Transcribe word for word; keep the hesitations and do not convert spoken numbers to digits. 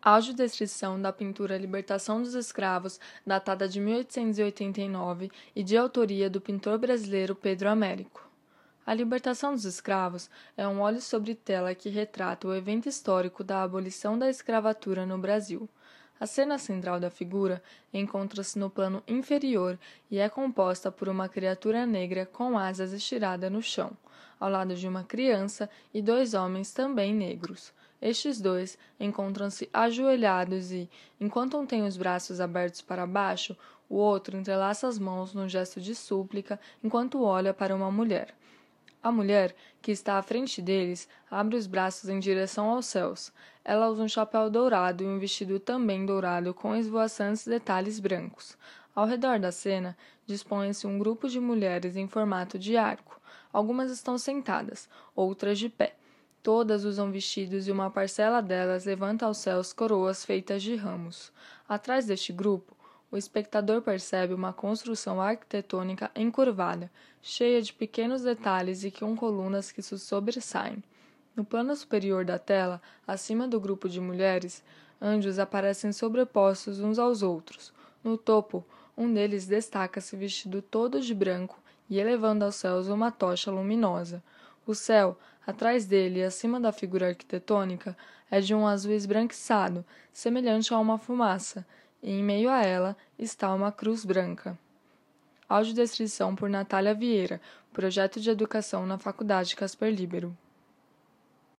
Audiodescrição da pintura Libertação dos Escravos, datada de mil oitocentos e oitenta e nove e de autoria do pintor brasileiro Pedro Américo. A Libertação dos Escravos é um óleo sobre tela que retrata o evento histórico da abolição da escravatura no Brasil. A cena central da figura encontra-se no plano inferior e é composta por uma criatura negra com asas estirada no chão, ao lado de uma criança e dois homens também negros. Estes dois encontram-se ajoelhados e, enquanto um tem os braços abertos para baixo, o outro entrelaça as mãos num gesto de súplica enquanto olha para uma mulher. A mulher, que está à frente deles, abre os braços em direção aos céus. Ela usa um chapéu dourado e um vestido também dourado com esvoaçantes detalhes brancos. Ao redor da cena, dispõe-se um grupo de mulheres em formato de arco. Algumas estão sentadas, outras de pé. Todas usam vestidos e uma parcela delas levanta aos céus coroas feitas de ramos. Atrás deste grupo, o espectador percebe uma construção arquitetônica encurvada, cheia de pequenos detalhes e com colunas que se sobressaem. No plano superior da tela, acima do grupo de mulheres, anjos aparecem sobrepostos uns aos outros. No topo, um deles destaca-se vestido todo de branco e elevando aos céus uma tocha luminosa. O céu, atrás dele e acima da figura arquitetônica, é de um azul esbranquiçado, semelhante a uma fumaça, e em meio a ela está uma cruz branca. Audiodescrição por Natália Vieira, Projeto de Educação na Faculdade Casper Líbero.